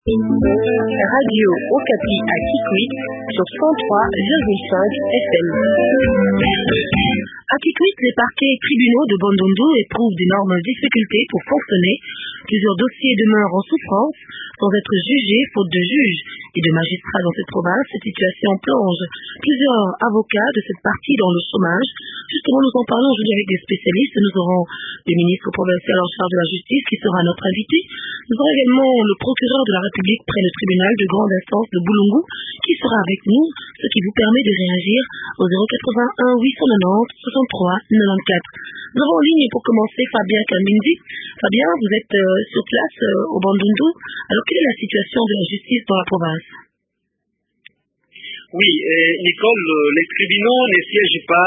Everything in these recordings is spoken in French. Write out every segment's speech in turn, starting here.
Radio Okapi à Kikwit sur 103,5 FM. À Kikwit, les parquets et tribunaux de Bandundu éprouvent d'énormes difficultés pour fonctionner. Plusieurs dossiers demeurent en souffrance sans être jugés faute de juges et de magistrats dans cette province. Cette situation plonge plusieurs avocats de cette partie dans le chômage. Justement, nous en parlons aujourd'hui avec des spécialistes. Nous aurons le ministre provincial en charge de la justice qui sera notre invité. Nous aurons également le procureur de la République près le tribunal de grande instance de Boulungu qui sera avec nous, ce qui vous permet de réagir au 081 890 63 94. Nous avons en ligne pour commencer Fabien Kambindi. Fabien, vous êtes sur place au Bandundu. Alors, quelle est la situation de la justice dans la province? Oui, Nicole, les tribunaux ne siègent pas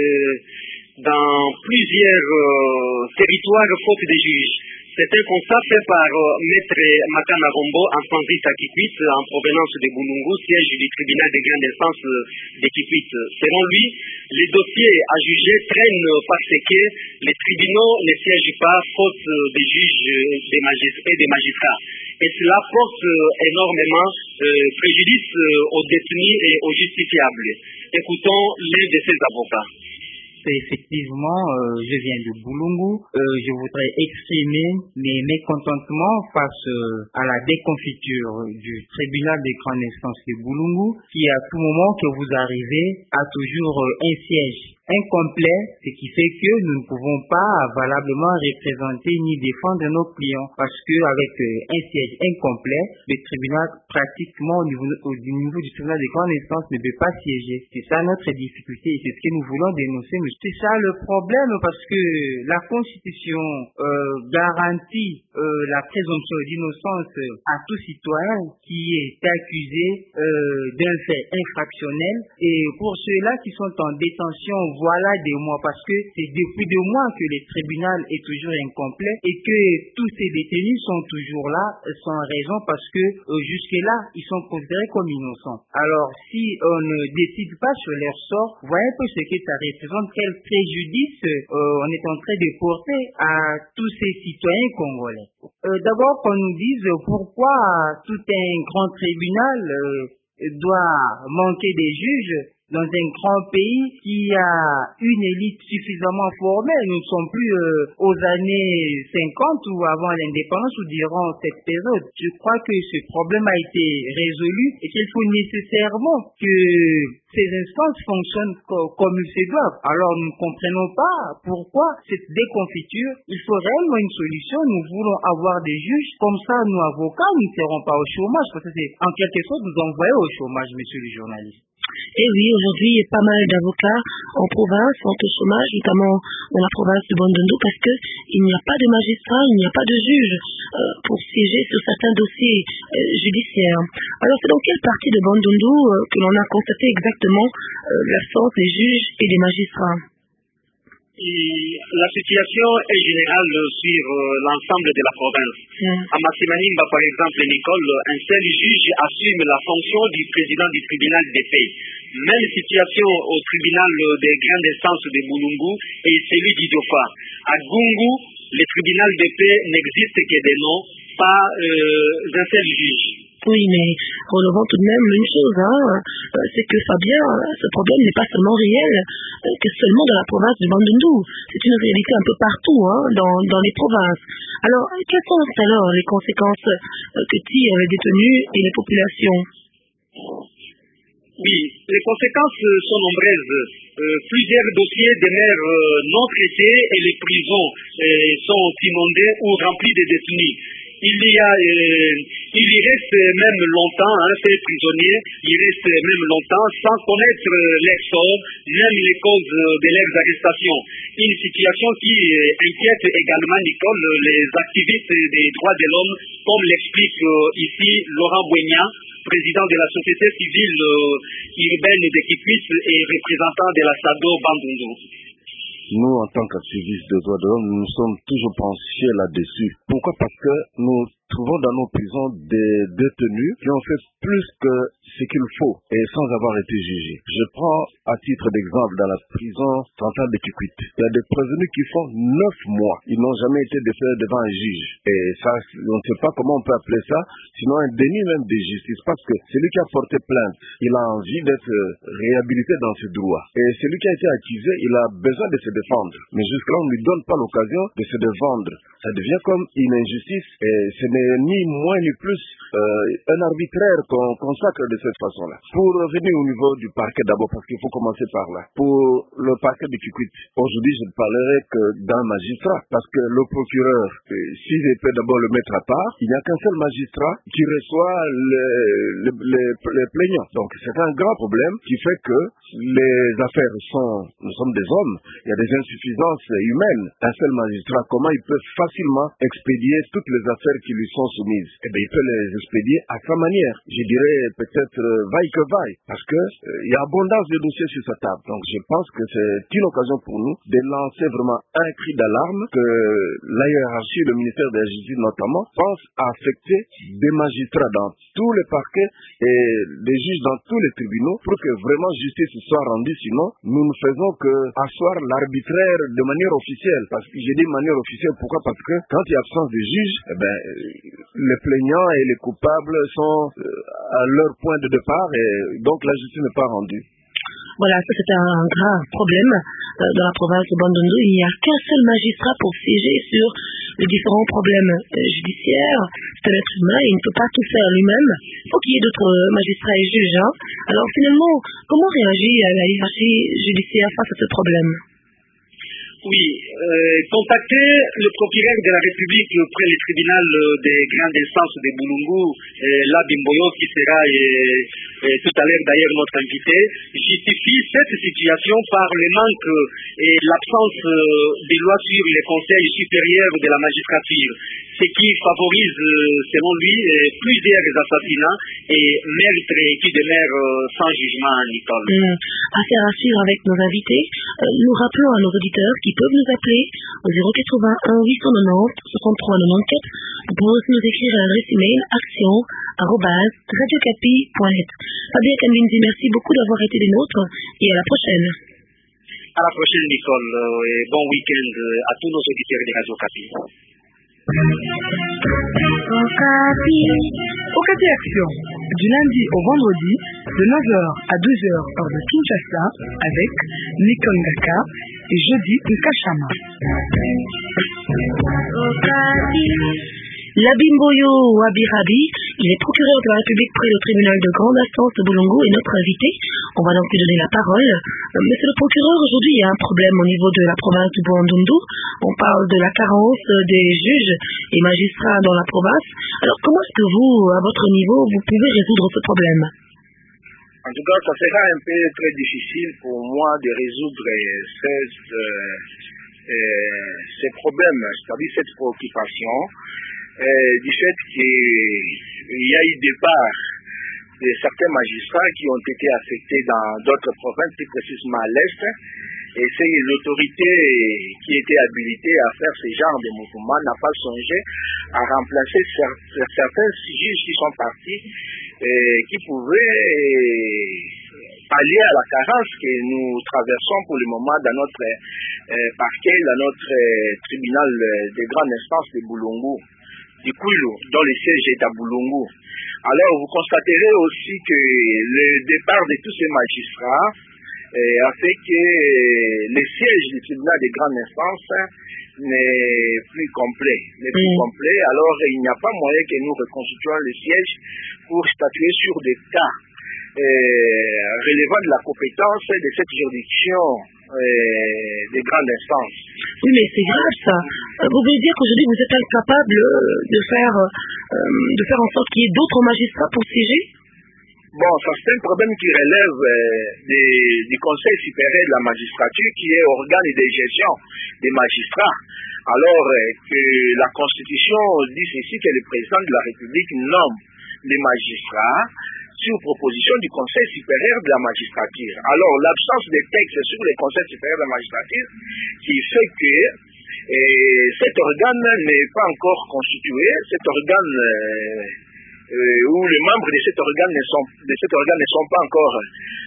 dans plusieurs territoires faute de juges. C'est un constat fait par Maître Makana Rombo en transit à Kikwit en provenance de Boulungu, siège du tribunal de grande instance de Kikwit. Selon lui, les dossiers à juger traînent parce que les tribunaux ne siègent pas faute de juges et des magistrats. Et cela porte énormément préjudice aux détenus et aux justiciables. Écoutons l'un de ces avocats. Effectivement, je viens de Boulungu. Je voudrais exprimer mes mécontentements face à la déconfiture du tribunal de grande instance de Boulungu, qui à tout moment que vous arrivez a toujours un siège incomplet, ce qui fait que nous ne pouvons pas valablement représenter ni défendre nos clients, parce que avec un siège incomplet, le tribunal pratiquement au niveau du tribunal de grande instance ne peut pas siéger. C'est ça notre difficulté et c'est ce que nous voulons dénoncer. C'est ça le problème, parce que la Constitution garantit la présomption d'innocence à tout citoyen qui est accusé d'un fait infractionnel, et pour ceux-là qui sont en détention, voilà des mois, parce que c'est depuis des mois que le tribunal est toujours incomplet et que tous ces détenus sont toujours là sans raison, parce que jusque-là, ils sont considérés comme innocents. Alors, si on ne décide pas sur leur sort, voyez un peu ce que ça représente, quel préjudice on est en train de porter à tous ces citoyens congolais. D'abord, qu'on nous dise pourquoi tout un grand tribunal doit manquer des juges dans un grand pays qui a une élite suffisamment formée. Nous ne sommes plus aux années 50 ou avant l'indépendance ou durant cette période. Je crois que ce problème a été résolu et qu'il faut nécessairement que ces instances fonctionnent comme ils se doivent. Alors nous ne comprenons pas pourquoi cette déconfiture. Il faut réellement une solution. Nous voulons avoir des juges. Comme ça, nous avocats, nous ne serons pas au chômage, parce que c'est en quelque sorte nous envoyer au chômage, monsieur le journaliste. Et oui, aujourd'hui, il y a pas mal d'avocats en province, sont au chômage, notamment dans la province de Bandundu, parce que il n'y a pas de magistrats, il n'y a pas de juges pour siéger sur certains dossiers judiciaires. Alors, c'est dans quelle partie de Bandundu que l'on a constaté exactement l'absence des juges et des magistrats? La situation est générale sur l'ensemble de la province. À Massimanimba, par exemple, Nicole, un seul juge assume la fonction du président du tribunal de paix. Même situation au tribunal des grandes instances de Boulungu et celui d'Idiofa. À Gungu, le tribunal de paix n'existe que des noms, pas un seul juge. Oui, mais relevons tout de même une chose, c'est que Fabien, ce problème n'est pas seulement réel, que seulement dans la province du Bandundu. C'est une réalité un peu partout, dans les provinces. Alors, quelles sont alors les conséquences que tirent les détenus et les populations? Oui, les conséquences sont nombreuses. Plusieurs dossiers demeurent non traités et les prisons sont inondées ou remplies de détenus. Il y reste même longtemps, ces prisonniers, ils restent même longtemps sans connaître leur sort, même les causes de leurs arrestations. Une situation qui inquiète également, Nicole, les activistes des droits de l'homme, comme l'explique ici Laurent Bouenya, président de la société civile urbaine de Kikwit et représentant de la SADO Bandundu. Nous, en tant qu'activistes des droits de l'homme, nous sommes toujours penchés là-dessus. Pourquoi? Parce que nous trouvons dans nos prisons des détenus qui ont fait plus que ce qu'il faut et sans avoir été jugés. Je prends à titre d'exemple dans la prison centrale de Kikwit. Il y a des prévenus qui font 9 mois. Ils n'ont jamais été déférés devant un juge. Et ça, on ne sait pas comment on peut appeler ça, sinon un déni même de justice. Parce que celui qui a porté plainte, il a envie d'être réhabilité dans ses droits. Et celui qui a été accusé, il a besoin de se défendre. Mais jusque-là, on ne lui donne pas l'occasion de se défendre. Ça devient comme une injustice et ce n'est ni moins ni plus un arbitraire qu'on consacre de cette façon-là. Pour revenir au niveau du parquet d'abord, parce qu'il faut commencer par là. Pour le parquet de Kikwit, aujourd'hui je ne parlerai que d'un magistrat, parce que le procureur, s'il peut d'abord le mettre à part, il n'y a qu'un seul magistrat qui reçoit les plaignants. Donc c'est un grand problème qui fait que les affaires nous sommes des hommes, il y a des insuffisances humaines. Un seul magistrat, comment il peut facilement expédier toutes les affaires qui lui sont soumises? Eh bien, il peut les expédier à sa manière. Je dirais peut-être vaille que vaille, parce que il y a abondance de dossiers sur sa table. Donc je pense que c'est une occasion pour nous de lancer vraiment un cri d'alarme que la hiérarchie, le ministère de la Justice notamment, pense à affecter des magistrats dans tous les parquets et des juges dans tous les tribunaux pour que vraiment justice soit rendue. Sinon, nous ne faisons que asseoir l'arbitraire de manière officielle. Parce que j'ai dit de manière officielle, pourquoi? Parce que quand il y a absence de juge, les plaignants et les coupables sont à leur point de départ et donc la justice n'est pas rendue. Voilà, ça c'est un grave problème dans la province de Bandundu. Il n'y a qu'un seul magistrat pour siéger sur les différents problèmes judiciaires. C'est un être humain, il ne peut pas tout faire lui-même. Il faut qu'il y ait d'autres magistrats et juges. Alors finalement, comment réagit la hiérarchie judiciaire face à ce problème? Oui, contacter le procureur de la République auprès du tribunal des grandes instances de Boulungu, Labimboyo, qui sera tout à l'heure d'ailleurs notre invité, justifie cette situation par le manque et l'absence des lois sur les conseils supérieurs de la magistrature, ce qui favorise, selon lui, plusieurs assassinats et meurtres qui demeurent sans jugement, Nicole. Affaire à suivre avec nos invités. Nous rappelons à nos auditeurs qui peuvent nous appeler au 081 890 63 94. Vous pouvez aussi nous écrire à l'adresse email action@radiocapi.net. Fabien Kambinzi, merci beaucoup d'avoir été des nôtres et à la prochaine. À la prochaine, Nicole, et bon week-end à tous nos auditeurs de Radio Capi. Okapi Action, du lundi au vendredi, de 9h à 12h heure de Kinshasa, avec Nicole Ngaka et jeudi Nkashama. Labimboyo Wabirabi, il est procureur de la République près le tribunal de grande instance de Boulungu et notre invité. On va donc lui donner la parole. Monsieur le procureur, aujourd'hui il y a un problème au niveau de la province du Bandundu. On parle de la carence des juges et magistrats dans la province. Alors comment est-ce que vous, à votre niveau, vous pouvez résoudre ce problème? En tout cas, ça sera un peu très difficile pour moi de résoudre ces problèmes, c'est-à-dire cette préoccupation. Du fait qu'il y a eu départ de certains magistrats qui ont été affectés dans d'autres provinces, plus précisément à l'Est, et c'est l'autorité qui était habilitée à faire ce genre de mouvement n'a pas songé à remplacer certains juges qui sont partis et qui pouvaient pallier à la carence que nous traversons pour le moment dans notre parquet, dans notre tribunal de grande instance de Boulungu, du Kwilu, dont le siège est à Boulungu. Alors vous constaterez aussi que le départ de tous ces magistrats a fait que le siège du tribunal de grande instance n'est plus complet. Alors il n'y a pas moyen que nous reconstituions le siège pour statuer sur des cas relevant de la compétence de cette juridiction des grandes instances. Oui, mais c'est grave ça. Vous voulez dire qu'aujourd'hui vous êtes incapable de faire en sorte qu'il y ait d'autres magistrats pour siéger? Bon, ça c'est un problème qui relève du Conseil supérieur de la magistrature, qui est organe de gestion des magistrats. Alors que la Constitution dit ceci, que le président de la République nomme les magistrats sur proposition du Conseil supérieur de la magistrature. Alors, l'absence de texte sur le Conseil supérieur de la magistrature qui fait que Et cet organe n'est pas encore constitué. Cet organe où les membres de cet organe ne sont pas encore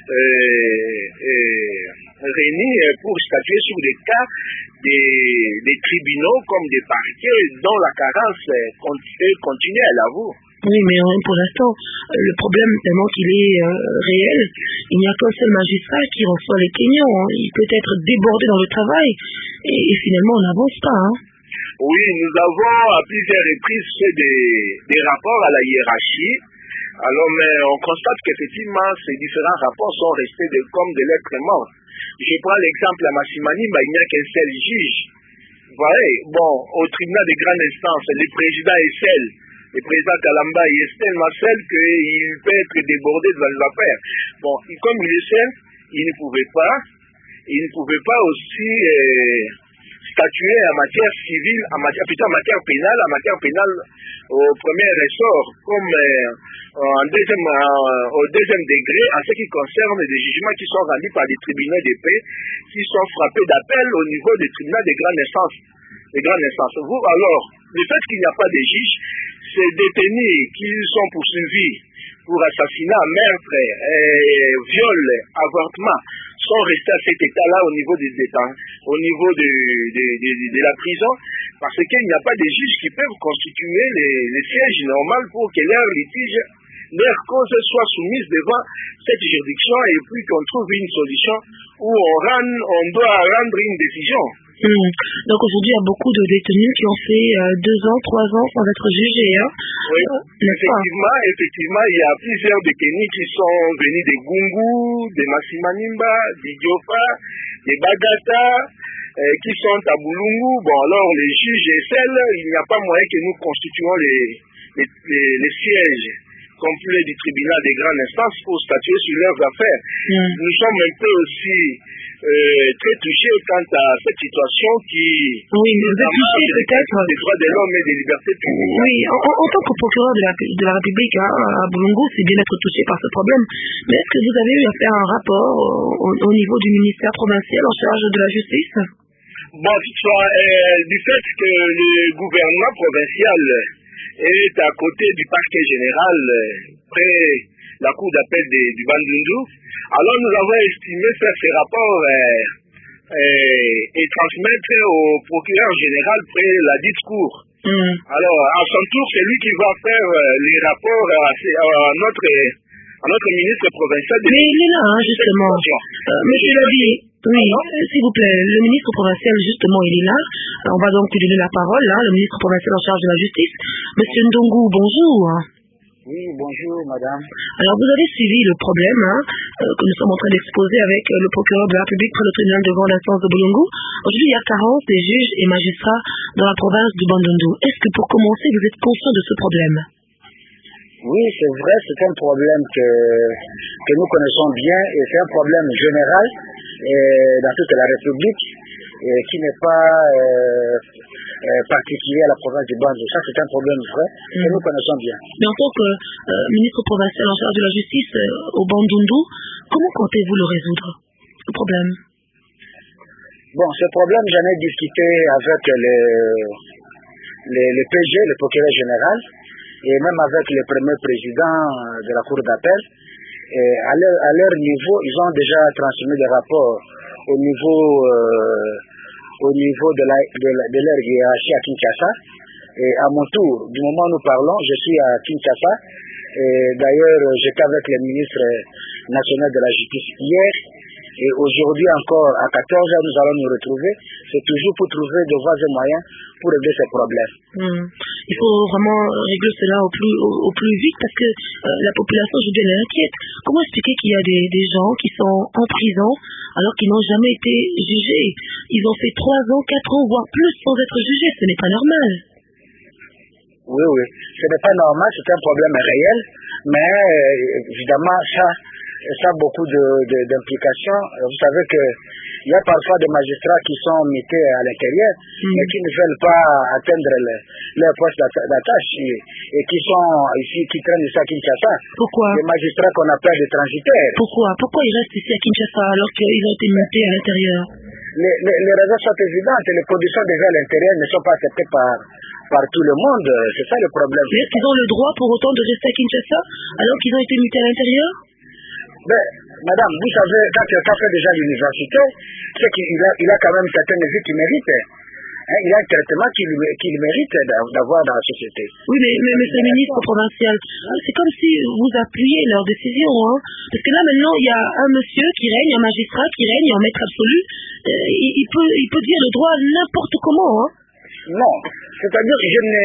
réunis pour statuer sur des cas des tribunaux comme des parquets dont la carence continue, elle avoue. Oui, mais pour l'instant, le problème, tellement qu'il est réel, il n'y a qu'un seul magistrat qui reçoit les plaignants. Il peut être débordé dans le travail et finalement on n'avance pas. Oui, nous avons à plusieurs reprises fait des rapports à la hiérarchie. Alors, mais on constate qu'effectivement, ces différents rapports sont restés comme des lettres mortes. Je prends l'exemple à Massimanimba, il n'y a qu'un seul juge. Vous voyez, bon, au tribunal de grande instance, le président est seul. Le président Kalamba est tellement seul qu'il peut être débordé dans les affaires. Bon, comme il est seul, il ne pouvait pas aussi statuer en matière civile, plutôt en matière pénale au premier ressort, comme au deuxième degré, en ce qui concerne des jugements qui sont rendus par des tribunaux de paix, qui sont frappés d'appel au niveau des tribunaux de grande instance. Vous, alors, le fait qu'il n'y a pas de juges, ces détenus qui sont poursuivis pour assassinat, meurtre, viol, avortement, sont restés à cet état-là au niveau des détenus, au niveau de la prison, parce qu'il n'y a pas de juges qui peuvent constituer les sièges normaux pour que leurs litiges, leurs causes soient soumises devant cette juridiction et puis qu'on trouve une solution où on doit rendre une décision. Donc aujourd'hui, il y a beaucoup de détenus qui ont fait 2 ans, 3 ans sans être jugés. Oui, effectivement, il y a plusieurs détenus qui sont venus des Gungu, des Massimanimba, des Diofa, des Bagata, qui sont à Boulungu. Bon, alors les juges et celles, il n'y a pas moyen que nous constituions les sièges complets du tribunal des grandes instances pour statuer sur leurs affaires. Nous sommes un peu aussi très touchés quant à cette situation qui... Oui, mais vous êtes touché peut-être... des droits de l'homme et des libertés publiques. Oui, en tant que procureur de la République à Boulungu, c'est bien d'être touché par ce problème. Mais est-ce que vous avez eu à faire un rapport au niveau du ministère provincial en charge de la justice? Bon, toutefois, du fait que le gouvernement provincial est à côté du parquet général, près la cour d'appel du Bandundu, alors nous avons estimé faire ces rapports et transmettre au procureur général près la dite cour. Alors, à son tour, c'est lui qui va faire les rapports à notre ministre provincial. Mais il est là, justement. Monsieur Lodi, oui, s'il vous plaît, le ministre provincial, justement, il est là. On va donc lui donner la parole, le ministre provincial en charge de la justice. Monsieur Ndongo, bonjour. Oui, bonjour madame. Alors vous avez suivi le problème que nous sommes en train d'exposer avec le procureur de la République près le tribunal de grande instance de Boulungu. Aujourd'hui, il y a carence des juges et magistrats dans la province du Bandundu. Est-ce que pour commencer, vous êtes conscient de ce problème? Oui, c'est vrai, c'est un problème que nous connaissons bien et c'est un problème général dans toute la République qui n'est pas particulier à la province du Bandundu. Ça, c'est un problème vrai que nous connaissons bien. Mais en tant que ministre provincial en charge de la justice au Bandundu, comment comptez-vous le résoudre, ce problème? Bon, ce problème, j'en ai discuté avec le PG, le procureur général, et même avec le premier président de la cour d'appel. À leur niveau, ils ont déjà transmis des rapports au niveau de leur hiérarchie à Kinshasa. Et à mon tour, du moment où nous parlons, je suis à Kinshasa. Et d'ailleurs, j'étais avec le ministre national de la justice hier. Et aujourd'hui encore, à 14h, nous allons nous retrouver. C'est toujours pour trouver de voies et moyens pour régler ces problèmes. Il faut vraiment régler cela au plus vite parce que la population aujourd'hui elle est inquiète. Comment expliquer qu'il y a des gens qui sont en prison alors qu'ils n'ont jamais été jugés? Ils ont fait 3 ans, 4 ans, voire plus sans être jugés. Ce n'est pas normal. Oui, ce n'est pas normal, c'est un problème réel, mais évidemment, ça a beaucoup d'implications. Vous savez qu'il y a parfois des magistrats qui sont mutés à l'intérieur, mais qui ne veulent pas atteindre leur poste d'attache et qui sont ici, qui traînent ici à Kinshasa. Pourquoi? Les magistrats qu'on appelle des transitaires. Pourquoi ils restent ici à Kinshasa alors qu'ils ont été mutés à l'intérieur? les raisons sont évidentes. Les conditions déjà à l'intérieur ne sont pas acceptées par tout le monde. C'est ça le problème. Mais est-ce qu'ils ont le droit pour autant de rester à Kinshasa alors qu'ils ont été mutés à l'intérieur? Madame, vous savez, quand quelqu'un fait déjà l'université, c'est qu'il a quand même certaines vies qu'il mérite. Il a un traitement qu'il mérite d'avoir dans la société. Oui, mais monsieur le ministre provincial, c'est comme si vous appuyez leur décision. Parce que là, maintenant, il y a un monsieur qui règne, un magistrat qui règne en maître absolu. Il peut dire le droit n'importe comment. Non, c'est-à-dire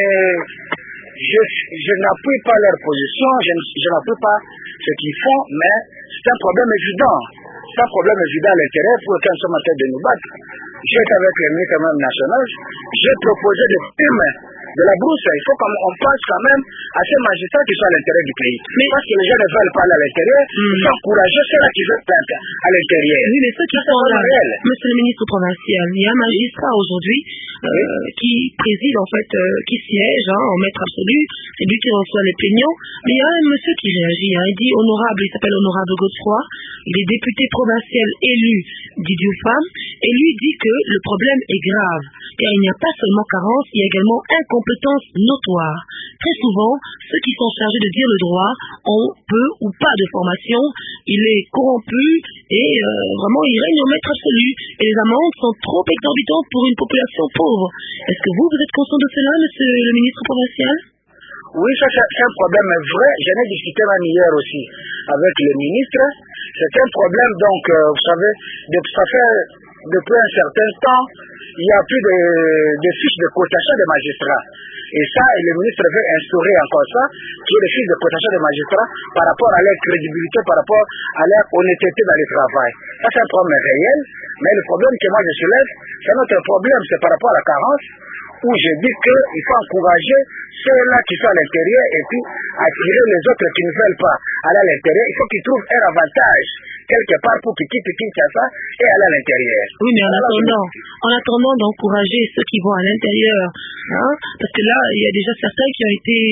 je n'appuie pas leur position, je n'appuie pas ce qu'ils font, mais c'est un problème évident. C'est un problème évident à l'intérieur pour lequel nous sommes en train de nous battre. J'étais avec le ministre même national, j'ai proposé des primes de la brousse. Il faut qu'on pense quand même à ces magistrats qui sont à l'intérieur du pays. Mais parce que les gens ne veulent pas aller à l'intérieur, il faut encourager ceux-là qui veulent être à l'intérieur. Oui, mais ceux qui sont là, monsieur le ministre provincial, il y a un magistrat aujourd'hui qui préside en fait, qui siège en maître absolu, c'est lui qui reçoit les plaignants, mais il y a un monsieur qui réagit, il dit honorable, il s'appelle honorable Godefroy, il est député provincial élu d'Idioufam, et lui dit que le problème est grave, car il n'y a pas seulement carence, il y a également incompétence notoire. Très souvent, ceux qui sont chargés de dire le droit ont peu ou pas de formation, il est corrompu et vraiment il règne en maître absolu. Et les amendes sont trop exorbitantes pour une population pauvre. Est-ce que vous êtes conscient de cela, monsieur le ministre provincial? Oui, ça c'est un problème vrai. J'en ai discuté même hier aussi avec le ministre. C'est un problème, donc, vous savez, ça fait depuis un certain temps, il n'y a plus de fiches de cotation des magistrats. Et ça, le ministre veut instaurer encore ça, qui est les fiches de cotation des magistrats par rapport à leur crédibilité, par rapport à leur honnêteté dans le travail. Ça, c'est un problème réel, mais le problème que moi je soulève, c'est notre problème, c'est par rapport à la carence, où je dis qu'il faut encourager ceux-là qui sont à l'intérieur et puis attirer les autres qui ne veulent pas aller à l'intérieur. Il faut qu'ils trouvent un avantage quelque part pour qu'ils quittent Kinshasa et aller à l'intérieur. Oui, mais en attendant d'encourager ceux qui vont à l'intérieur, parce que là, il y a déjà certains qui ont été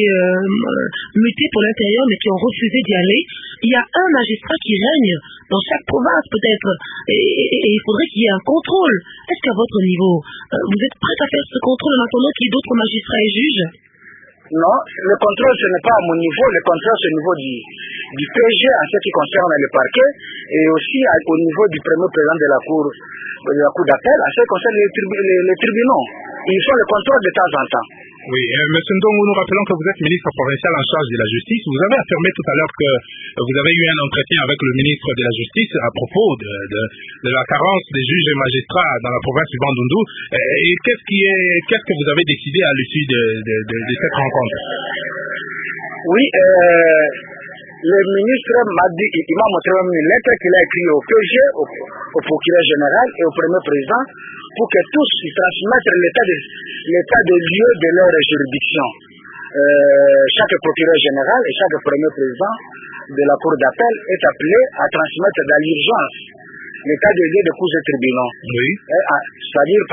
mutés pour l'intérieur, mais qui ont refusé d'y aller. Il y a un magistrat qui règne dans chaque province, peut-être, et il faudrait qu'il y ait un contrôle. Est-ce qu'à votre niveau, vous êtes prêt à faire ce contrôle en attendant qu'il y ait d'autres magistrats et juges? Non, le contrôle ce n'est pas à mon niveau, le contrôle c'est au niveau du PG en ce qui concerne le parquet et aussi au niveau du premier président de la cour d'appel en ce qui concerne les tribunaux. Ils font le contrôle de temps en temps. Oui, M. Ndongo, nous rappelons que vous êtes ministre provincial en charge de la justice. Vous avez affirmé tout à l'heure que vous avez eu un entretien avec le ministre de la Justice à propos de la carence des juges et magistrats dans la province du Bandundu. Et qu'est-ce que vous avez décidé à l'issue de cette rencontre? Oui, le ministre m'a dit, il m'a montré une lettre qu'il a écrite au PG, au procureur général et au premier président pour que tous ils transmettent l'état de lieu de leur juridiction. Chaque procureur général et chaque premier président de la cour d'appel est appelé à transmettre dans l'urgence l'état de lieu des cours et tribunaux. Oui. C'est-à-dire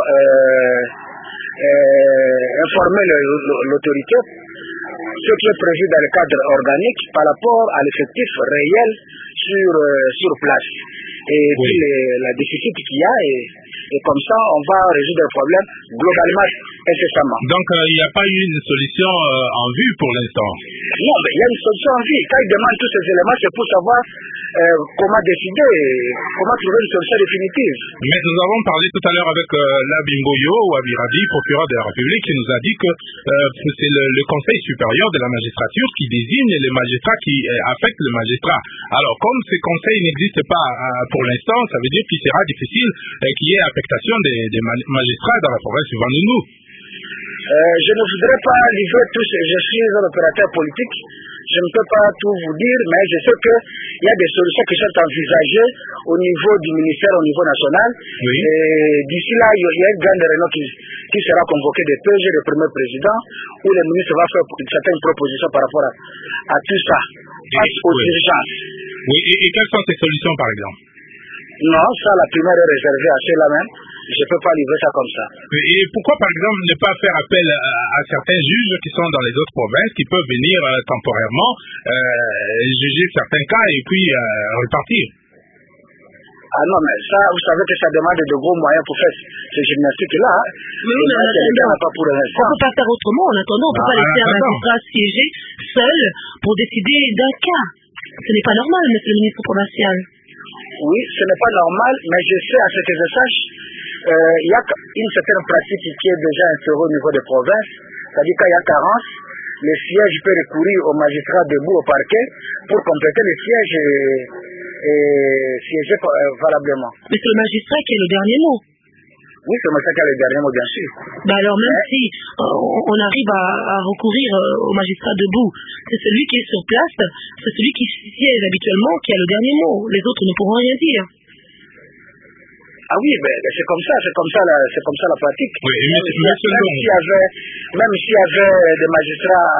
informer l'autorité ce qui est prévu dans le cadre organique par rapport à l'effectif réel sur place. Et puis la déficit qu'il y a, et comme ça, on va résoudre le problème globalement incessamment. Donc, il n'y a pas eu une solution en vue pour l'instant? Non, mais il y a une solution en vue. Quand ils demandent tous ces éléments, c'est pour savoir comment décider, comment trouver une solution définitive. Mais nous avons parlé tout à l'heure avec Labimboyo ou Abirabi, procureur de la République, qui nous a dit que c'est le Conseil supérieur de la magistrature qui désigne les magistrats qui affectent le magistrat. Alors, comme ces conseils n'existent pas pour l'instant, ça veut dire qu'il sera difficile qu'il y ait affectation des magistrats dans la province du Bandundu. Je ne voudrais pas livrer tous. Je suis un opérateur politique. Je ne peux pas tout vous dire, mais je sais qu'il y a des solutions qui sont envisagées au niveau du ministère, au niveau national. Oui. Et d'ici là, il y a une grande réunion qui sera convoquée de PG, le premier président, où le ministre va faire certaines propositions par rapport à tout ça, face aux urgences. Oui, et quelles sont ces solutions, par exemple? Non, ça, la primaire est réservée à ceux-là même. Je ne peux pas livrer ça comme ça. Et pourquoi, par exemple, ne pas faire appel à certains juges qui sont dans les autres provinces, qui peuvent venir temporairement juger certains cas et puis repartir? Ah non, mais ça, vous savez que ça demande de gros moyens pour faire ce gymnastique-là. Mais oui, mais on peut pas faire autrement. En attendant, on peut pas laisser un magistrat siéger seul pour décider d'un cas. Ce n'est pas normal, monsieur le ministre provincial. Oui, ce n'est pas normal, mais je sais, à ce que je sache, il y a une certaine pratique qui est déjà instaurée au niveau des provinces, c'est-à-dire qu'il y a carence, le siège peut recourir au magistrat debout au parquet pour compléter le siège et siéger valablement. Mais c'est le magistrat qui a le dernier mot. Oui, c'est le magistrat qui a le dernier mot, bien sûr. Alors même si on arrive à recourir au magistrat debout, c'est celui qui est sur place, c'est celui qui siège habituellement qui a le dernier mot. Les autres ne pourront rien dire. Ah oui, ben, c'est comme ça la pratique. Oui, même s'il y avait des magistrats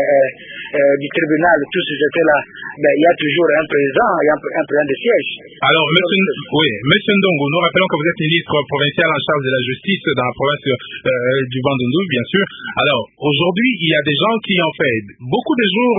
du tribunal, tous étaient là, ben, il y a toujours un président, un président de siège. Alors, monsieur Ndongo, nous rappelons que vous êtes ministre provincial en charge de la justice dans la province du Bandundu, bien sûr. Alors, aujourd'hui, il y a des gens qui ont fait beaucoup de jours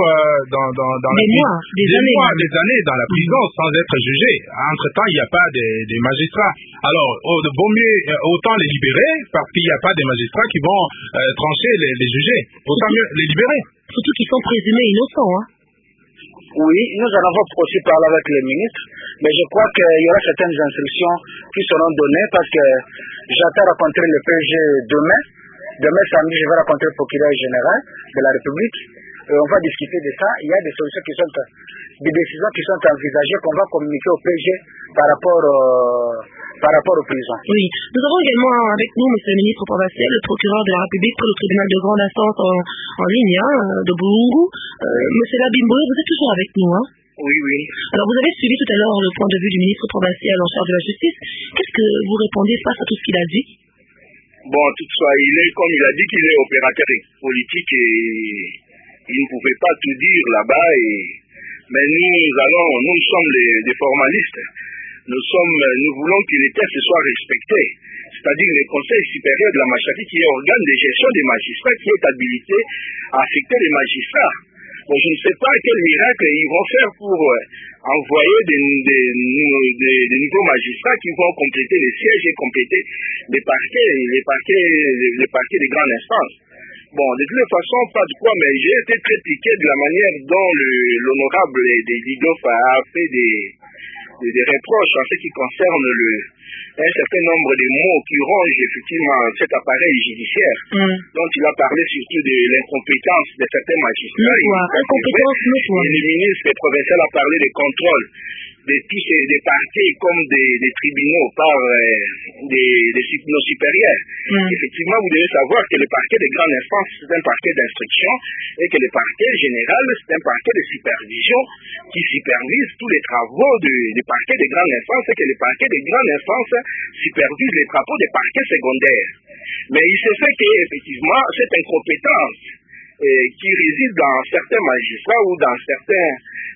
des années dans la prison sans être jugés. Entre-temps, il n'y a pas des magistrats. Alors, vaut mieux autant les libérer parce qu'il n'y a pas des magistrats qui vont trancher les jugés. Autant mieux les libérer. Surtout qu'ils sont présumés innocents. Hein. Oui, nous en avons aussi parlé avec les ministres, mais je crois qu'il y aura certaines instructions qui seront données parce que j'attends rencontrer le PG demain. Demain samedi, je vais rencontrer le procureur général de la République. On va discuter de ça. Il y a des solutions des décisions qui sont envisagées qu'on va communiquer au PG par rapport aux prisons. Oui, nous avons également avec nous, monsieur le ministre provincial, le procureur de la République pour le tribunal de grande instance en ligne de Bulungu. Monsieur Labimbo, vous êtes toujours avec nous, hein? Oui, oui. Alors, vous avez suivi tout à l'heure le point de vue du ministre provincial en charge de la justice. Qu'est-ce que vous répondez face à tout ce qu'il a dit? Bon, toutefois, comme il a dit qu'il est opérateur politique et il ne pouvait pas tout dire là-bas. Mais nous sommes des formalistes. Nous voulons que les textes soient respectés. C'est-à-dire le Conseil supérieur de la magistrature qui est organe de gestion des magistrats, qui est habilité à affecter les magistrats. Bon, je ne sais pas quel miracle ils vont faire pour envoyer des nouveaux magistrats qui vont compléter les sièges et compléter les parquets des grandes instances. Bon, de toute façon, pas de quoi, mais j'ai été très piqué de la manière dont l'honorable Didof a fait des reproches en ce qui concerne un certain nombre de mots qui rongent effectivement cet appareil judiciaire, dont il a parlé surtout de l'incompétence de certains magistrats. Et le ministre provincial a parlé de contrôle de tous des parquets comme des tribunaux par nos supérieurs. Effectivement, vous devez savoir que le parquet de grande instance, c'est un parquet d'instruction et que le parquet général, c'est un parquet de supervision qui supervise tous les travaux du parquet de grande instance et que le parquet de grande instance supervise les travaux des parquets secondaires. Mais il se fait qu'effectivement, cette incompétence qui réside dans certains magistrats ou dans certains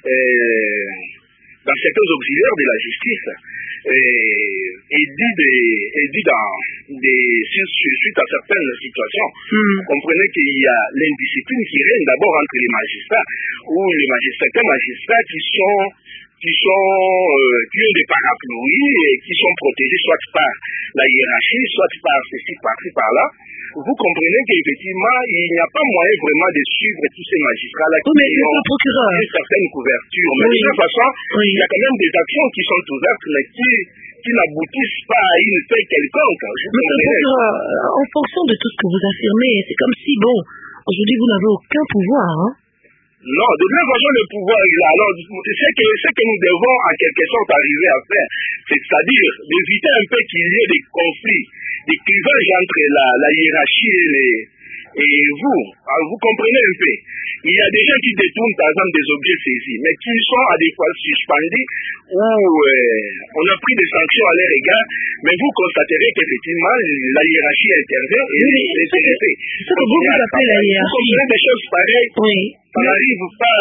auxiliaires de la justice est dit suite à certaines situations. Vous comprenez qu'il y a l'indiscipline qui règne d'abord entre les magistrats, ou certains magistrats qui ont des parapluies et qui sont protégés soit par la hiérarchie, soit par ceci, par là. Vous comprenez qu'effectivement, il n'y a pas moyen vraiment de suivre tous ces magistrats-là qui ont une certaine couverture. Mais de toute façon, il y a quand même des actions qui sont ouvertes, mais qui n'aboutissent pas à une fin quelconque. En fonction de tout ce que vous affirmez, c'est comme si, aujourd'hui vous n'avez aucun pouvoir, hein? Non, de toute façon, le pouvoir est là. Alors, ce que nous devons en quelque sorte arriver à faire, c'est-à-dire d'éviter un peu qu'il y ait des conflits, des clivages entre la hiérarchie et vous. Alors, vous comprenez un peu. Il y a des gens qui détournent par exemple des objets saisis, mais qui sont à des fois suspendus ou on a pris des sanctions à leur égard, mais vous constaterez qu'effectivement la hiérarchie intervient et les intéressés. Ce que vous appelez la hiérarchie. Vous comprenez des choses pareilles. Oui. Ça n'arrive pas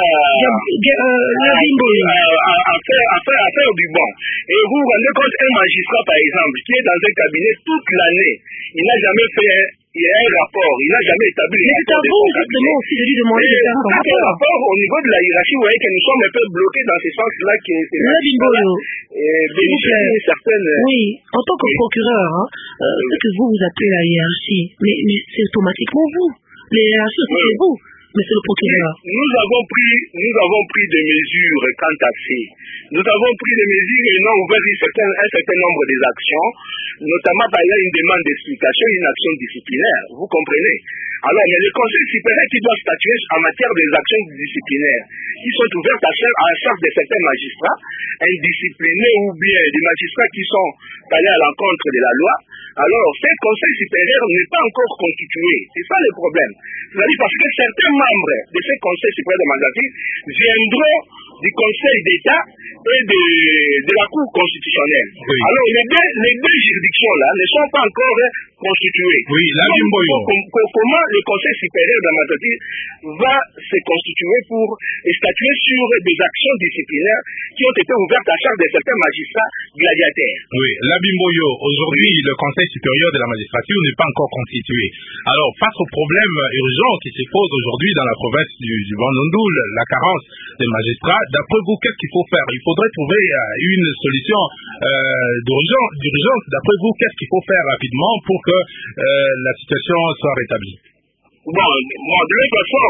à faire du bon. Et vous vous rendez compte, un magistrat par exemple, qui est dans un cabinet toute l'année, il n'a jamais fait il y a un rapport. Il n'a jamais établi mais c'est à vous, justement, aussi, de lui demander de faire un rapport au niveau de la hiérarchie. Vous voyez que nous sommes un peu bloqués dans ce sens-là. Bénéficier d'une certaine... Oui, en tant que procureur, ce que vous appelez la hiérarchie, mais c'est automatiquement vous. Les hiérarchies, c'est vous. Monsieur le procureur. Nous avons pris des mesures quant à ces. Nous avons pris des mesures et nous avons ouvert un certain nombre d'actions, notamment par exemple une demande d'explication, une action disciplinaire. Vous comprenez? Alors, mais le Conseil supérieur qui doit statuer en matière des actions disciplinaires, qui sont ouvertes à la charge de certains magistrats, indisciplinés ou bien des magistrats qui sont allés à l'encontre de la loi, alors ce Conseil supérieur n'est pas encore constitué. C'est ça le problème. C'est-à-dire parce que certains membres de ce Conseil supérieur de magistrature viendront du Conseil d'État et de la Cour constitutionnelle. Oui. Alors, les deux juridictions-là ne sont pas encore constituées. Oui, là, comment le Conseil supérieur de la magistrature va se constituer pour statuer sur des actions disciplinaires qui ont été ouvertes à charge de certains magistrats gladiataires? Oui, la Bimboyo, aujourd'hui, le Conseil supérieur de la magistrature n'est pas encore constitué. Alors, face aux problèmes urgents qui se posent aujourd'hui dans la province du Bandundu, la carence des magistrats, d'après vous, qu'est-ce qu'il faut faire? Il faudrait trouver une solution d'urgence. D'après vous, qu'est-ce qu'il faut faire rapidement pour que la situation soit rétablie? Bon, de toute façon,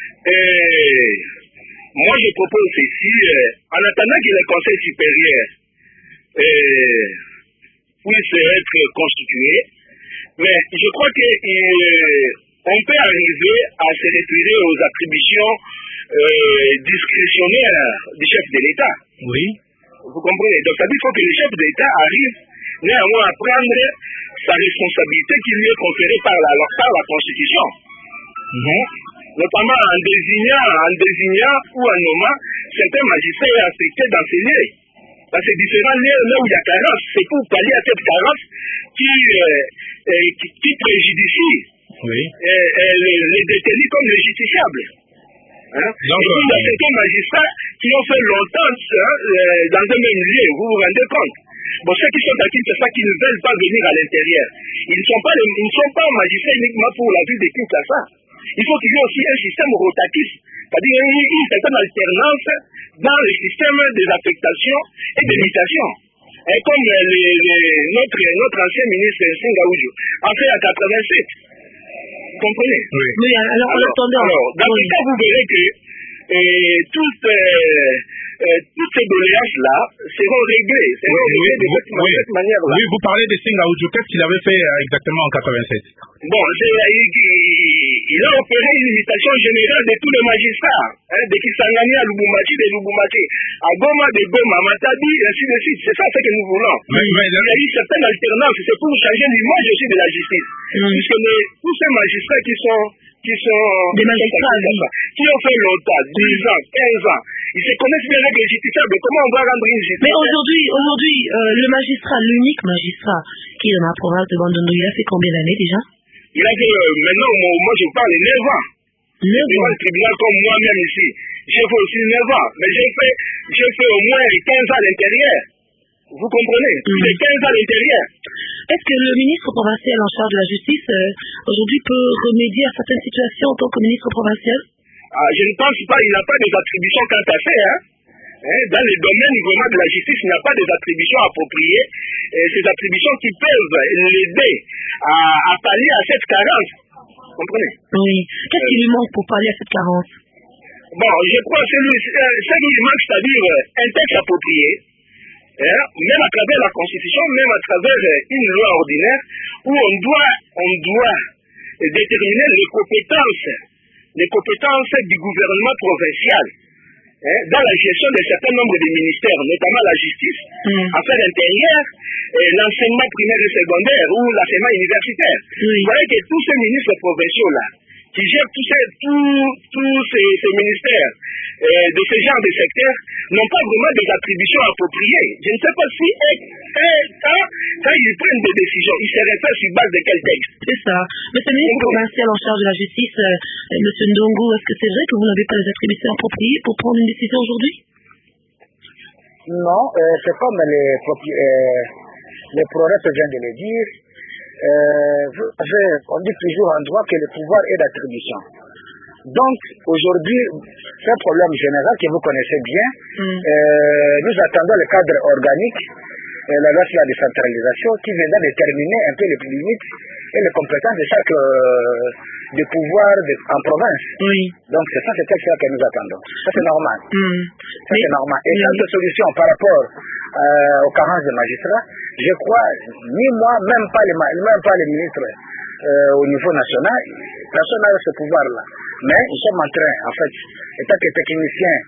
moi je propose ici, en attendant que le Conseil supérieur puisse être constitué, mais je crois qu'on peut arriver à se référer aux attributions discrétionnaires du chef de l'État. Oui. Vous comprenez? Donc, ça veut dire qu'il faut que le chef de l'État arrive néanmoins à prendre sa responsabilité qui lui est conférée par la Constitution. Notamment en désignant ou en nommant certains magistrats affectés dans ces lieux. Dans ces différents lieux là où il y a carence, c'est pour pallier à cette carence qui préjudicie les détenus comme les justiciables. Et puis, il y a certains magistrats qui ont fait longtemps dans un même lieu, vous vous rendez compte? Bon, ceux qui sont acquis, c'est ça qui ne veulent pas venir à l'intérieur. Ils ne sont pas magistrats uniquement pour la ville de Kinshasa. Il faut qu'il y ait aussi un système rotatif, c'est-à-dire une certaine alternance dans le système des affectations et des mutations. Et comme notre ancien ministre Singaoudjou a fait à 87. Vous comprenez? Oui. Mais alors, dans ce cas, vous verrez que toutes ces doléances-là seront réglées. De cette manière-là. Oui, vous parlez de Singaoudjou. Qu'est-ce qu'il avait fait exactement en 87? Bon, il a opéré une limitation générale de tous les magistrats, de Kisangani à Lubumbashi, de Lubumbashi à Goma, de Goma, Matadi, et ainsi de suite. C'est ça ce que nous voulons. Il y a eu certaines alternances, c'est pour changer l'image aussi de la justice. Puisque tous ces magistrats qui sont des magistrats qui ont fait longtemps, 10 ans, 15 ans, ils se connaissent bien avec les justiciables. Comment on va rendre une justice? Mais aujourd'hui, le magistrat, l'unique magistrat qui est dans la province de Bandundu, il a fait combien d'années déjà? Il a fait, maintenant, moi je parle 9 ans. 9 ans. Devant le tribunal comme moi-même ici. J'ai fait aussi 9 ans. Mais j'ai fait au moins 15 ans à l'intérieur. Vous comprenez? J'ai 15 ans à l'intérieur. Est-ce que le ministre provincial en charge de la justice, aujourd'hui, peut remédier à certaines situations en tant que ministre provincial? Je ne pense pas. Il n'a pas des attributions quant à faire. Dans les domaines vraiment de la justice, il n'y a pas des attributions appropriées. Ces attributions qui peuvent l'aider à pallier à cette carence. Vous comprenez? Oui. Qu'est-ce qui lui manque pour pallier à cette carence? Bon, je crois que ce qui lui manque, c'est-à-dire un texte approprié, même à travers la Constitution, même à travers une loi ordinaire, où on doit déterminer les compétences du gouvernement provincial dans la gestion d'un certain nombre de ministères, notamment la justice, affaires intérieures, l'enseignement primaire et secondaire ou l'enseignement universitaire. Vous voyez que tous ces ministres provinciaux-là, qui gèrent tous ces ministères de ce genre de secteur, n'ont pas vraiment des attributions appropriées. Je ne sais pas si quand ils prennent des décisions, ils se réfèrent sur base de quel texte. C'est ça. Mais ce ministre provincial en charge de la justice, M. Ndongo, est-ce que c'est vrai que vous n'avez pas les attributions appropriées pour prendre une décision aujourd'hui? Non, c'est comme les prophètes viennent de le dire. on dit toujours en droit que le pouvoir est d'attribution. Donc, aujourd'hui, c'est un problème général que vous connaissez bien. Nous attendons le cadre organique, la loi sur la décentralisation, qui viendra déterminer un peu les limites et les compétences de chaque de pouvoir en province. Oui. Donc, c'est ça, c'est ça que nous attendons. Ça, c'est normal. Ça, c'est normal. Et quant aux solutions par rapport aux carences des magistrats, je crois, ni moi, même pas les ministres au niveau national, personne n'a ce pouvoir-là. Mais nous sommes en train, en fait, étant que technicien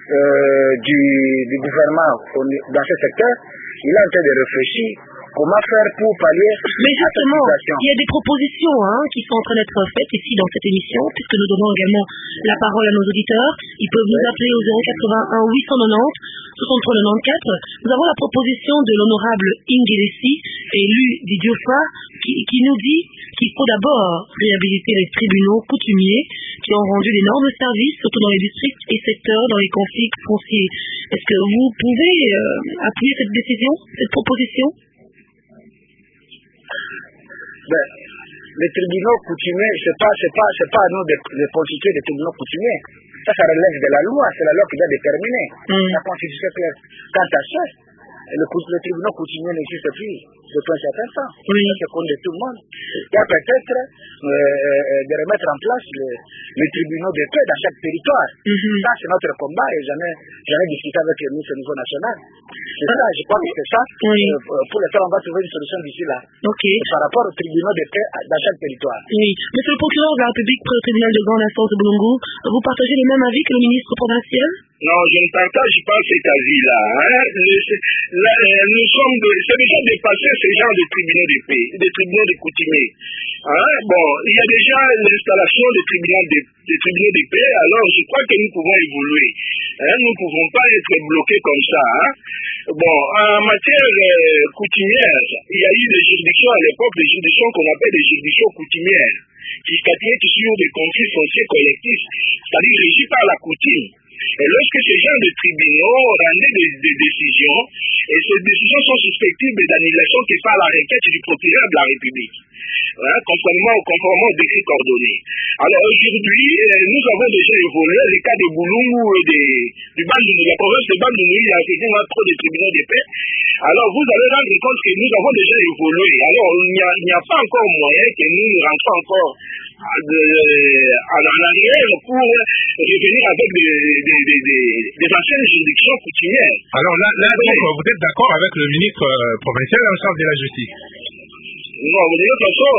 du gouvernement dans ce secteur, il est en train de réfléchir comment faire pour pallier. Mais justement, il y a des propositions qui sont en train d'être faites ici dans cette émission, puisque nous donnons également la parole à nos auditeurs. Ils peuvent nous appeler au 081 890 63 94. Nous avons la proposition de l'honorable Ingelesi, élu d'Idiofa, qui nous dit qu'il faut d'abord réhabiliter les tribunaux coutumiers qui ont rendu d'énormes services, surtout dans les districts et secteurs, dans les conflits fonciers. Est-ce que vous pouvez appuyer cette décision, cette proposition? Les tribunaux coutumiers, c'est pas à nous de constituer des tribunaux coutumiers. Ça relève de la loi, c'est la loi qui doit déterminer. La constitution claire. Quant à ça, le tribunal coutumier n'existe plus depuis un certain temps. C'est comme de tout le monde. Il y a peut-être de remettre en place les tribunaux de paix dans chaque territoire. Ça, c'est notre combat et jamais discuté avec le ministre au niveau national. C'est ça, je pense que c'est ça. Pour le temps, on va trouver une solution d'ici là. Par rapport aux tribunaux de paix dans chaque territoire. Oui. Monsieur le procureur de la République près au tribunal de grande instance de Boulungu, vous partagez les mêmes avis que le ministre provincial? Non, je ne partage pas cet avis-là. C'est déjà dépassé ce genre de tribunaux de paix, des tribunaux de coutumiers. Bon, il y a déjà l'installation des tribunaux de paix, alors je crois que nous pouvons évoluer. Nous ne pouvons pas être bloqués comme ça. Bon, en matière coutumière, il y a eu des juridictions à l'époque, des juridictions qu'on appelle des juridictions coutumières, qui statuaient sur des conflits fonciers collectifs, c'est-à-dire régis par la coutume. Et lorsque ces gens de tribunaux rendaient des décisions, et ces décisions sont susceptibles d'annulation qui par la requête du procureur de la République, conformément au décret coordonné. Alors aujourd'hui, nous avons déjà évolué les cas de Boulungu et du Bandundu, la province de Bandundu, il y a effectivement trop de tribunaux de paix. Alors vous allez rendre compte que nous avons déjà évolué. Alors il n'y a pas encore moyen que nous rentrons encore en arrière pour revenir avec des anciennes juridictions coutumières. Alors là donc, vous êtes d'accord avec le ministre provincial en charge de la justice? Non, mais de toute façon,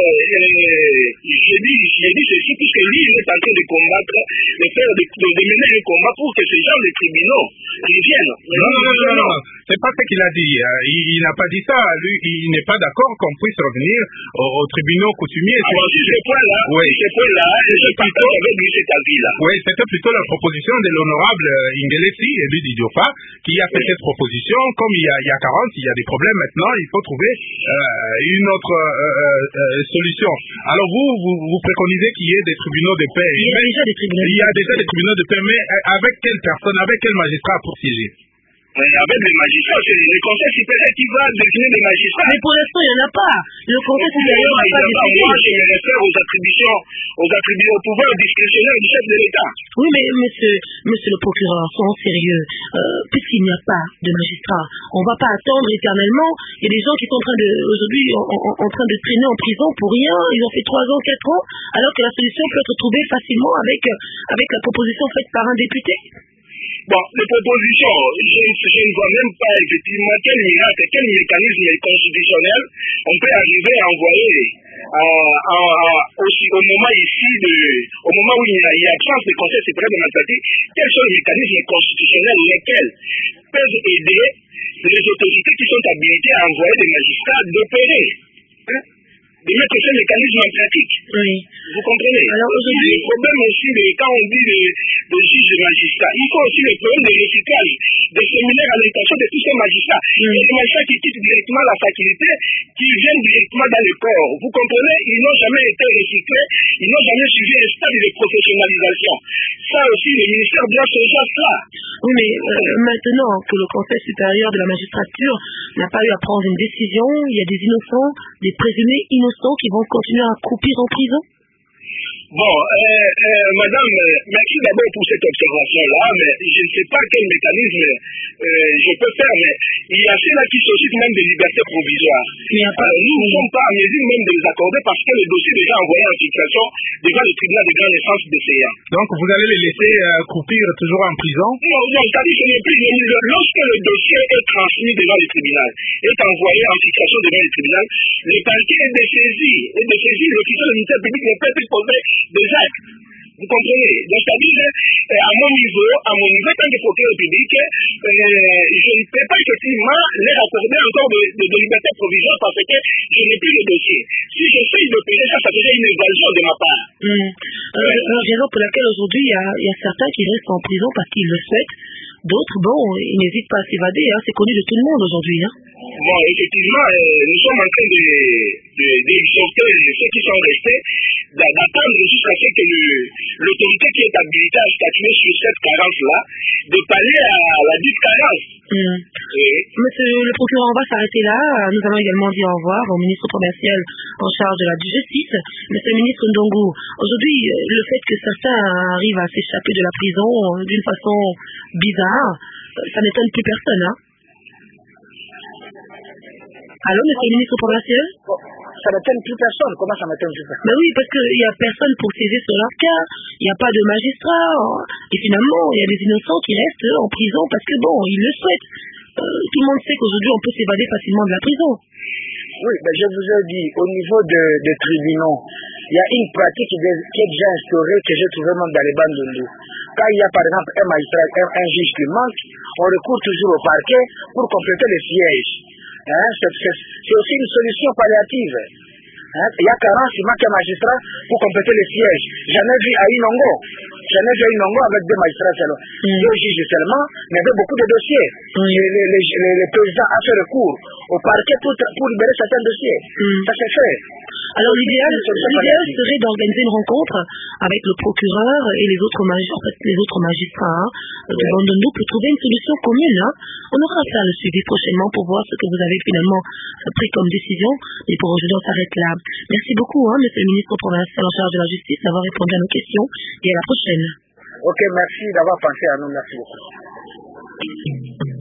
j'ai dit ceci puisque lui, il est en train de combattre, de mener un combat pour que ces gens de tribunaux reviennent. Non. C'est pas ce qu'il a dit. Il n'a pas dit ça. Lui, il n'est pas d'accord qu'on puisse revenir aux tribunaux coutumiers. Alors, sur ce point-là, je partage avec lui cet avis-là. Oui, c'était plutôt la proposition de l'honorable Ingelesi, élu d'Idiofa, qui a fait cette proposition. Comme il y a 40, il y a des problèmes maintenant, il faut trouver une autre solution. Alors vous préconisez qu'il y ait des tribunaux de paix. Il y a déjà des tribunaux de paix, mais avec quelle personne, avec quel magistrat pour siéger? Avec les magistrats, c'est le Conseil supérieur qui va désigner les magistrats. Mais pour l'instant, il n'y en a pas. Le Conseil supérieur n'a pas décidé. Moi, je me réfère aux attributions, au pouvoir discrétionnaire du chef de l'État. Oui, mais monsieur le procureur, soyons sérieux. Puisqu'il n'y a pas de magistrats, on ne va pas attendre éternellement. Il y a des gens qui sont aujourd'hui en train de traîner en prison pour rien. Ils ont fait 3 ans, 4 ans, alors que la solution peut être trouvée facilement avec la proposition faite par un député. Bon, les propositions, je ne vois même pas effectivement quel miracle, quel mécanisme constitutionnel on peut arriver à envoyer au moment où il y a absence de Conseil supérieur de mathématiques, quels sont les mécanismes constitutionnels lesquels peuvent aider les autorités qui sont habilitées à envoyer des magistrats d'opérer, de mettre ces mécanismes en pratique. Oui. Vous comprenez? Alors aujourd'hui, le problème aussi, quand on dit de juges et magistrats, il faut aussi le problème de recyclage de ces séminaire à l'intention de tous ces magistrats. Et les magistrats qui quittent directement la faculté, qui viennent directement dans le corps. Vous comprenez, ils n'ont jamais été recyclés, ils n'ont jamais suivi un stade de professionnalisation. Ça aussi, le ministère doit songer à cela. Oui, mais maintenant que le Conseil supérieur de la magistrature n'a pas eu à prendre une décision, il y a des innocents, des présumés innocents qui vont continuer à croupir en prison. Bon, madame, merci d'abord pour cette observation-là, mais je ne sais pas quel mécanisme je peux faire, mais il y a ceux-là qui sollicitent même des libertés provisoires. Nous ne sommes pas en mesure même de les accorder parce que le dossier est déjà envoyé en fixation devant le tribunal de grande instance de CA. Donc vous allez les laisser croupir toujours en prison? Non, c'est-à-dire que ce n'est plus lorsque le dossier est transmis devant le tribunal, est envoyé en fixation devant le tribunal, le parquet est de saisir l'officier de l'unité publique ne peut plus poser des actes. Vous comprenez? Donc, c'est-à-dire, à mon niveau, tant que procureur public, je ne peux pas effectivement leur accorder encore de liberté provisoire parce que je n'ai plus le dossier. Si j'essaye de payer ça, ça serait une évasion de ma part. Raison pour laquelle aujourd'hui, il y a certains qui restent en prison parce qu'ils le souhaitent. D'autres, bon, ils n'hésitent pas à s'évader. C'est connu de tout le monde aujourd'hui. Bon, effectivement, nous sommes en train d'exhorter ceux qui sont restés d'attendre jusqu'à ce que l'autorité qui est habilitée à statuer sur cette carence-là, de parler à la dite carence. Monsieur le procureur, on va s'arrêter là. Nous allons également dire au revoir au ministre commercial en charge de la justice, monsieur le ministre Ndongo. Aujourd'hui, le fait que certains arrivent à s'échapper de la prison d'une façon bizarre, ça n'étonne plus personne, Allô, monsieur le ministre provincial? Ça n'étonne plus personne. Comment ça m'étonne plus personne? Ben oui, parce qu'il n'y a personne pour saisir sur leur cas. Il n'y a pas de magistrat. Et finalement, il y a des innocents qui restent en prison parce que, bon, ils le souhaitent. Tout le monde sait qu'aujourd'hui, on peut s'évader facilement de la prison. Oui, ben je vous ai dit, au niveau des tribunaux, il y a une pratique qui est déjà instaurée que j'ai trouvée même dans les Bandundu. Quand il y a par exemple un magistrat, un juge qui manque, on recourt toujours au parquet pour compléter les sièges. C'est aussi une solution palliative. Il y a 40, il manque un magistrat pour compléter les sièges. J'en ai vu à Inongo. Avec deux magistrats seulement. Deux juges seulement, mais avec beaucoup de dossiers. Les présidents ont fait recours au parquet pour libérer certains dossiers. Ça s'est fait. Alors l'idéal serait d'organiser une rencontre avec le procureur et les autres magistrats de Bandundu pour trouver une solution commune. On aura à faire le suivi prochainement pour voir ce que vous avez finalement pris comme décision. Mais pour aujourd'hui, on s'arrête là. Merci beaucoup, monsieur le ministre provincial en charge de la justice, d'avoir répondu à nos questions et à la prochaine. Ok, merci d'avoir pensé à nous. Merci beaucoup.